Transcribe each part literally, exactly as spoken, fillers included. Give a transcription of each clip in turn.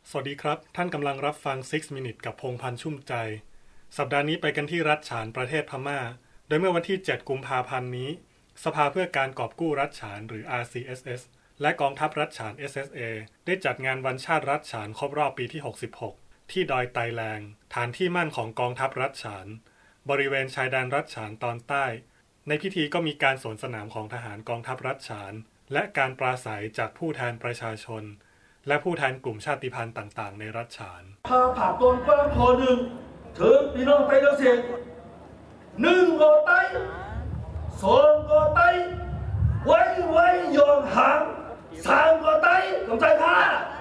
สวัสดีครับท่านกำลังรับฟังซิกซ์ Minutes กับพงษ์พันธ์ชุ่มใจสัปดาห์นี้ไปกันที่รัฐฉานประเทศพม่าโดยเมื่อวันที่เจ็ดกุมภาพันธ์นี้สภาเพื่อการกอบกู้รัฐฉานหรือ อาร์ ซี เอส เอส และกองทัพรัฐฉาน เอส เอส เอ ได้จัดงานวันชาติรัฐฉานครบรอบปีที่หกสิบหกที่ดอยไตแลงฐานที่มั่นของกองทัพรัฐฉานบริเวณชายแดนรัฐฉานตอนใต้ในพิธีก็มีการสวนสนามของทหารกองทัพรัฐฉานและการปราศัยจากผู้แทนประชาชนและผู้แทนกลุ่มชาติพันธุ์ต่างๆในรัฐฉานพาผ่าตนกว้างพอหนึ่งเถิดพี่น้องไปเกษตรหนึ่งโกไตสองโกไตไว้ไว้ยอมหางสามโกไตกำใจข้า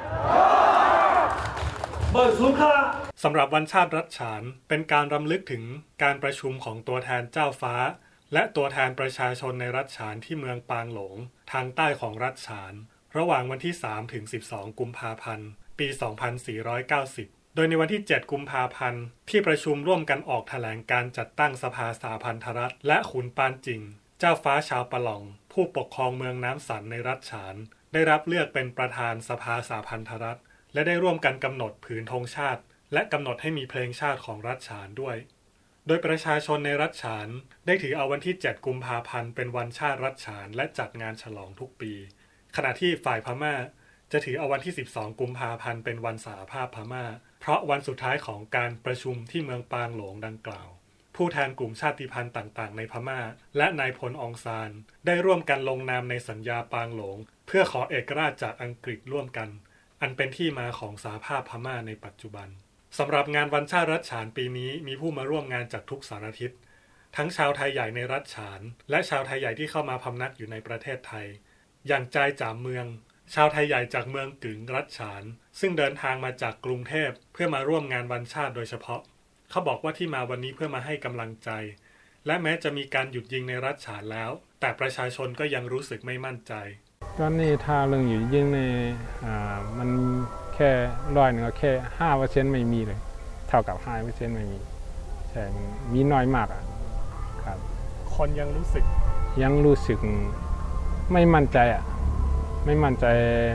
เบิกสูงค่าสำหรับวันชาติรัฐฉานเป็นการรำลึกถึงการประชุมของตัวแทนเจ้าฟ้าและตัวแทนประชาชนในรัฐฉานที่เมืองปางหลงทางใต้ของรัฐฉานระหว่างวันที่สามถึงสิบสองกุมภาพันธ์ปีสองพันสี่ร้อยเก้าสิบโดยในวันที่เจ็ดกุมภาพันธ์ที่ประชุมร่วมกันออกแถลงการจัดตั้งสภาสหพันธรัฐและขุนปานจิงเจ้าฟ้าชาวปะหล่องผู้ปกครองเมืองน้ำสันในรัฐฉานได้รับเลือกเป็นประธานสภาสหพันธรัฐและได้ร่วมกันกำหนดผืนธงชาติและกำหนดให้มีเพลงชาติของรัฐฉานด้วยโดยประชาชนในรัฐฉานได้ถือเอาวันที่เจ็ดกุมภาพันธ์เป็นวันชาติรัฐฉานและจัดงานฉลองทุกปีขณะที่ฝ่ายพม่าจะถือเอาวันที่สิบสองกุมภาพันธ์เป็นวันสหภาพพม่าเพราะวันสุดท้ายของการประชุมที่เมืองปางหลงดังกล่าวผู้แทนกลุ่มชาติพันธุ์ต่างๆในพม่าและนายพลองซานได้ร่วมกันลงนามในสัญญาปางหลงเพื่อขอเอกราชจากอังกฤษร่วมกันอันเป็นที่มาของสหภาพพม่าในปัจจุบันสำหรับงานวันชาติรัฐฉานปีนี้มีผู้มาร่วมงานจากทุกสารทิศทั้งชาวไทยใหญ่ในรัฐฉานและชาวไทยใหญ่ที่เข้ามาพำนักอยู่ในประเทศไทยอย่างใจจ่าเมืองชาวไทยใหญ่จากเมืองกึ๋งรัฐฉานซึ่งเดินทางมาจากกรุงเทพเพื่อมาร่วมงานวันชาติโดยเฉพาะเขาบอกว่าที่มาวันนี้เพื่อมาให้กำลังใจและแม้จะมีการหยุดยิงในรัฐฉานแล้วแต่ประชาชนก็ยังรู้สึกไม่มั่นใจตอนนี้ถ้าเรื่องหยุดยิงในอ่ามันแค่ร้อยหนึ่งก็แค่ห้าเปอร์เซ็นต์ไม่มีเลยเท่ากับห้าเปอร์เซ็นต์ไม่มีใช่มันมีน้อยมากอ่ะครับคนยังรู้สึกยังรู้สึกไม่มั่นใจอ่ะไม่มั่นใจ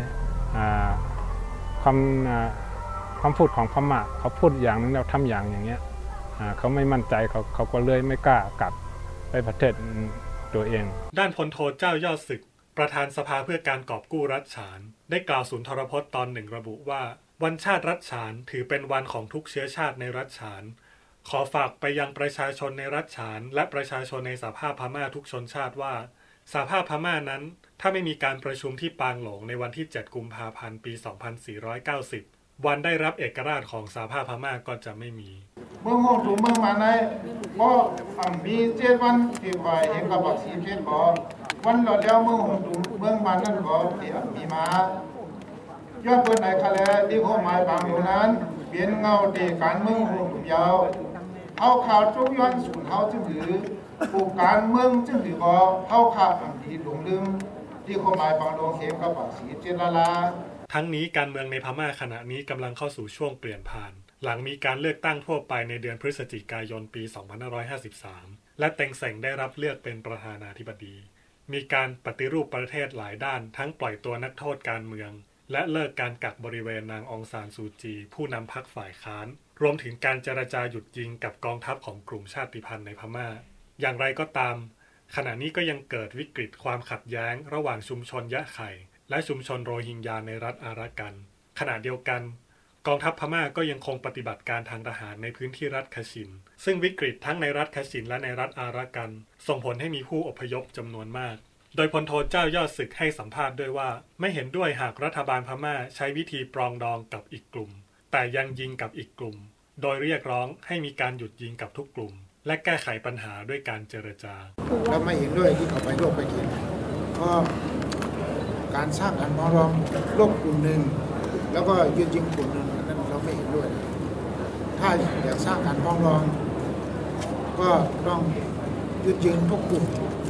ความความพูดของพม่าเขาพูดอย่างนึงแล้วทำอย่างอย่างเงี้ยเขาไม่มั่นใจเขาเขาก็เลยไม่กล้ากลับไปประเทศตัวเองด้านพลโทเจ้ายอดศึกประธานสภาเพื่อการกอบกู้รัฐฉานได้กล่าวสุนทรพจน์ตอนหนึ่งระบุว่าวันชาติรัฐฉานถือเป็นวันของทุกเชื้อชาติในรัฐฉานขอฝากไปยังประชาชนในรัฐฉานและประชาชนในสหภาพพม่าทุกชนชาติว่าสหภาพพม่านั้นถ้าไม่มีการประชุมที่ปางหลงในวันที่เจ็ดกุมภาพันธ์ปีสองพันสี่ร้อยเก้าสิบวันได้รับเอกราชของสหภาพพม่าก็จะไม่มีเมื่อห้องถูเมื่อมาในก็มีเจ็ดวันที่ว่าเอกบักสีเพชรบอกวันหลอดแล้วเมื่อห้องถูเมื่อมานั้นก็มีมายอดเปิดในคะแนนที่ข้อหมายบางอยู่นั้นเปลี่ยนเงาเด็กการเมืองห้องถูยาวเอาข่าวจุกย้อนสูญเขาจึงถือผู้การเมืองจึงถือว่าเข้าข่าวอันที่หลงลืมที่ข้อหมายบางโดงเข็มกับบักสีเจรลาทั้งนี้การเมืองในพม่าขณะนี้กำลังเข้าสู่ช่วงเปลี่ยนผ่านหลังมีการเลือกตั้งทั่วไปในเดือนพฤศจิกายนปีสองพันห้าร้อยห้าสิบสามและเต็งเส็งได้รับเลือกเป็นประธานาธิบดีมีการปฏิรูปประเทศหลายด้านทั้งปล่อยตัวนักโทษการเมืองและเลิกการกักบริเวณนางองซานซูจีผู้นำพรรคฝ่ายค้านรวมถึงการเจรจาหยุดยิงกับกองทัพของกลุ่มชาติพันธุ์ในพม่าอย่างไรก็ตามขณะนี้ก็ยังเกิดวิกฤตความขัดแย้งระหว่างชุมชนยะไข่และชุมชนโรฮิงญาในรัฐอารากันขณะเดียวกันกองทัพพม่าก็ยังคงปฏิบัติการทางทหารในพื้นที่รัฐคาชินซึ่งวิกฤตทั้งในรัฐคาชินและในรัฐอารากันส่งผลให้มีผู้อพยพจำนวนมากโดยพลโทเจ้ายอดศึกให้สัมภาษณ์ด้วยว่าไม่เห็นด้วยหากรัฐบาลพม่าใช้วิธีปรองดองกับอีกกลุ่มแต่ยังยิงกับอีกกลุ่มโดยเรียกร้องให้มีการหยุดยิงกับทุกกลุ่มและแก้ไขปัญหาด้วยการเจรจาเราไม่เห็นด้วยที่เขาไปโลกไปกินเพราะการสร้างการมองรองโลกกลุ่มหนึ่งแล้วก็ยืนยิงกลุ่มหนึ่งนั้นเราไม่เห็นด้วยถ้าอยากสร้างการมองรองก็ต้องยืนยิงทุกกลุ่ม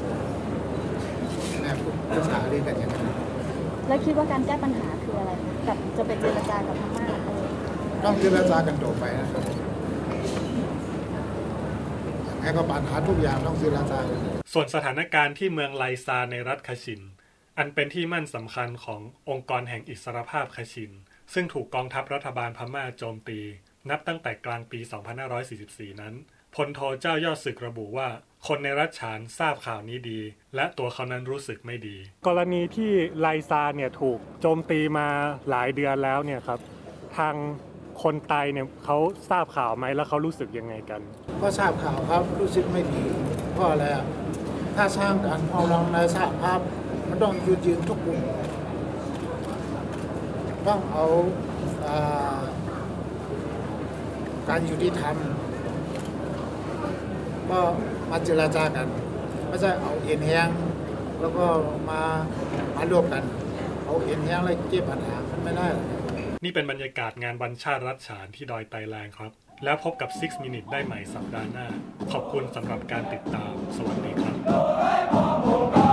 นะภาษาเรียกกันอย่างนั้นแล้วคิดว่าการแก้ปัญหาคืออะไรกับจะไปเจรจากับพม่าต้องเจรจากันต่อไปนะครับให้เขาปัญหาทุกอย่างต้องเจรจากันส่วนสถานการณ์ที่เมืองไลซาในรัฐคาชินอันเป็นที่มั่นสำคัญขององค์กรแห่งอิสรภาพคาชินซึ่งถูกกองทัพรัฐบาลพม่าโจมตีนับตั้งแต่กลางปี สองพันห้าร้อยสี่สิบสี่ นั้นพลโทเจ้ายอดศึกระบุว่าคนในรัฐฉานทราบข่าวนี้ดีและตัวเขานั้นรู้สึกไม่ดีกรณีที่ไลซาเนี่ยถูกโจมตีมาหลายเดือนแล้วเนี่ยครับทางคนไตเนี่ยเขาทราบข่าวไหมแล้วเขารู้สึกยังไงกันก็ทราบข่าวครับรู้สึกไม่ดีเพราะอะไรถ้าสร้างการพองรองในสหภาพมันต้องยืนยืนทุกกลุ่มต้องเอาการยุติธรรมก็มาเจรจากันไม่ใช่เอาเอ็นแห้งแล้วก็มามารวมกันเอาเอ็นแห้งแล้วแก้ปัญหามันไม่ได้นี่เป็นบรรยากาศงานวันชาติรัฐฉานที่ดอยไตแลงครับแล้วพบกับซิกซ์ Minutes ได้ใหม่สัปดาห์หน้าขอบคุณสำหรับการติดตามสวัสดีครับ